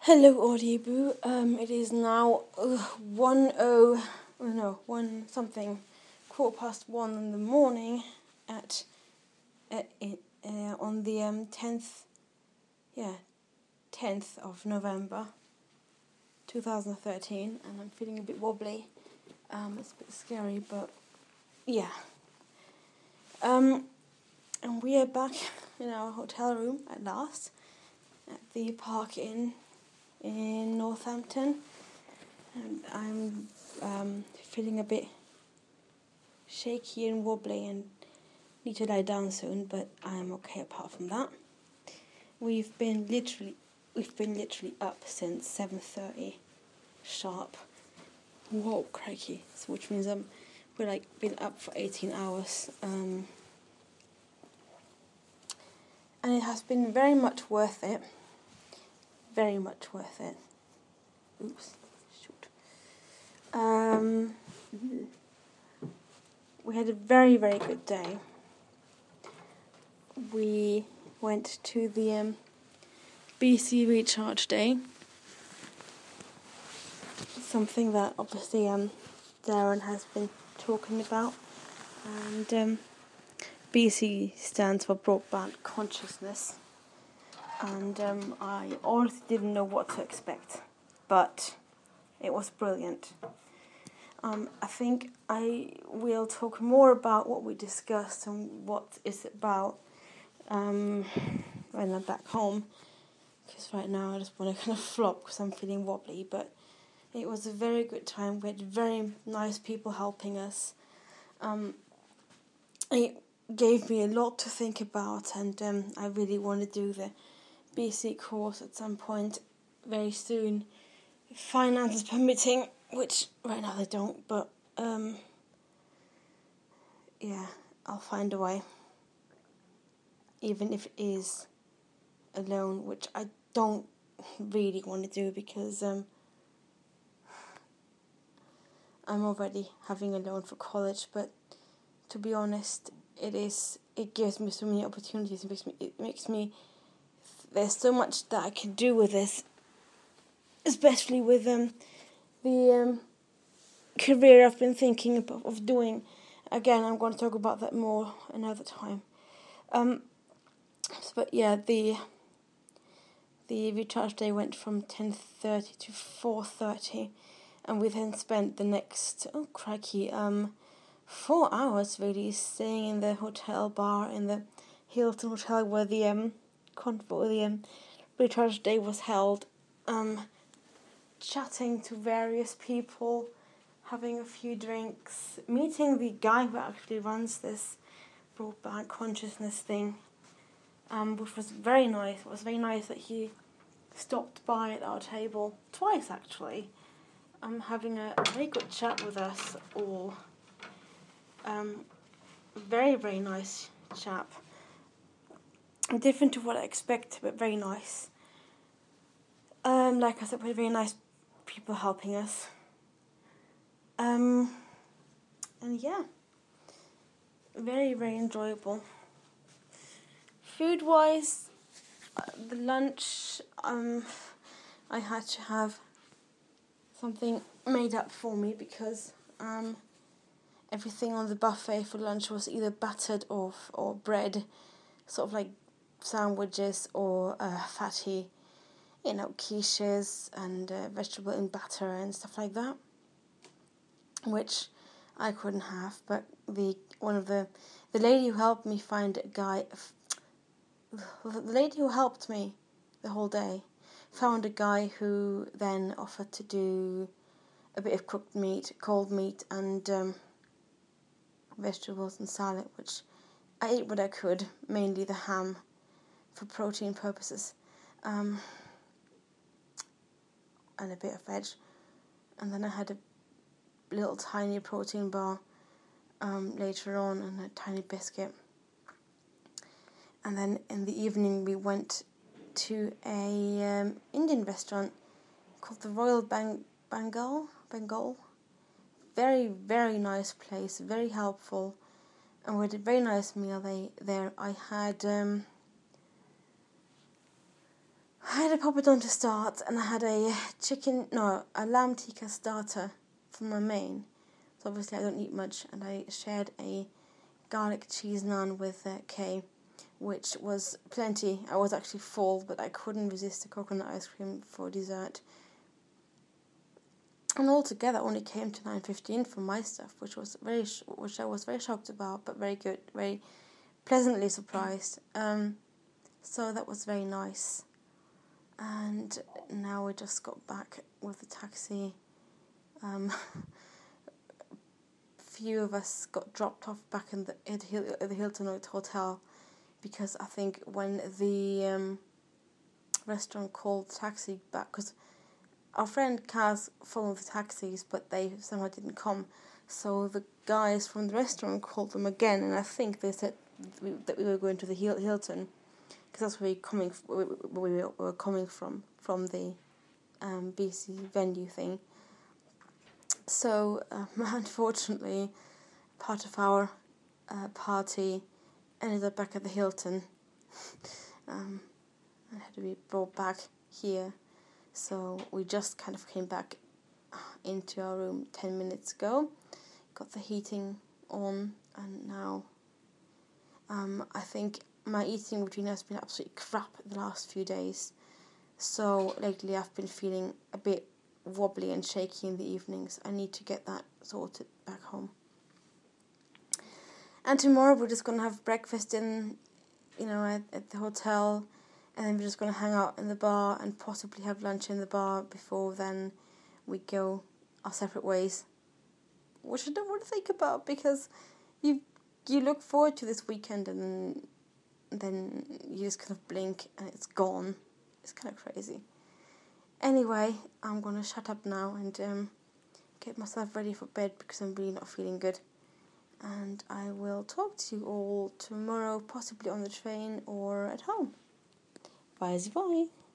Hello, Audioboo. It is now 1:15 in the morning on the 10th of November, 2013, and I'm feeling a bit wobbly. It's a bit scary, but yeah. And we are back in our hotel room at last at the Park Inn in Northampton, and I'm feeling a bit shaky and wobbly and need to lie down soon, but I'm okay apart from that. We've been literally up since 7:30 sharp. Whoa, crikey! So which means we're been up for 18 hours, and it has been very much worth it. Very much worth it. Oops, shoot. We had a very, very good day. We went to the BC Recharge Day. Something that obviously Darren has been talking about. And BC stands for Broadband Consciousness. And I honestly didn't know what to expect, but it was brilliant. I think I will talk more about what we discussed and what it's about when I'm back home, because right now I just want to kind of flop because I'm feeling wobbly, but it was a very good time. We had very nice people helping us. It gave me a lot to think about, and I really want to do the BC course at some point very soon, finances permitting, which right now they don't, but I'll find a way, even if it is a loan, which I don't really want to do because I'm already having a loan for college. But to be honest, it gives me so many opportunities. It makes me there's so much that I can do with this, especially with the career I've been thinking of doing. Again, I'm going to talk about that more another time. But yeah, the recharge day went from 10:30 to 4:30, and we then spent the next 4 hours really staying in the hotel bar in the Hilton Hotel where the recharge day was held, chatting to various people, having a few drinks, meeting the guy who actually runs this broadband consciousness thing, which was very nice. It was very nice that he stopped by at our table twice actually, having a very good chat with us all. Very, very nice chap. Different to what I expected, but very nice. Like I said, we had very nice people helping us. And yeah, very, very enjoyable. Food-wise, the lunch, I had to have something made up for me because everything on the buffet for lunch was either battered or bread, sort of like sandwiches or fatty, quiches and vegetable in batter and stuff like that, which I couldn't have. But the lady who helped me find a guy, the lady who helped me the whole day, found a guy who then offered to do a bit of cooked meat, cold meat, and vegetables and salad, which I ate what I could, mainly the ham for protein purposes, and a bit of veg. And then I had a little tiny protein bar later on and a tiny biscuit. And then in the evening we went to a Indian restaurant called the Royal Bengal. Very, very nice place, very helpful, and we had a very nice meal there. I had I had a papadon to start, and I had a lamb tikka starter for my main. So obviously I don't eat much, and I shared a garlic cheese naan with Kay, which was plenty. I was actually full, but I couldn't resist the coconut ice cream for dessert. And altogether, only came to $9.15 for my stuff, which I was very shocked about, but very good, very pleasantly surprised. So that was very nice. And now we just got back with the taxi. Few of us got dropped off back at the Hilton Hotel, because I think when the restaurant called the taxi back, because our friend Kaz followed the taxis, but they somehow didn't come. So the guys from the restaurant called them again, and I think they said that we were going to the Hilton, because that's where we were coming from the BC venue thing. So unfortunately, part of our party ended up back at the Hilton. And had to be brought back here. So we just kind of came back into our room 10 minutes ago, got the heating on, and now I think my eating routine has been absolutely crap the last few days. So lately I've been feeling a bit wobbly and shaky in the evenings. I need to get that sorted back home. And tomorrow we're just going to have breakfast at the hotel, and then we're just going to hang out in the bar and possibly have lunch in the bar before then we go our separate ways. Which I don't want to think about, because you look forward to this weekend and then you just kind of blink and it's gone. It's kind of crazy. Anyway, I'm going to shut up now and get myself ready for bed, because I'm really not feeling good. And I will talk to you all tomorrow, possibly on the train or at home. Bye.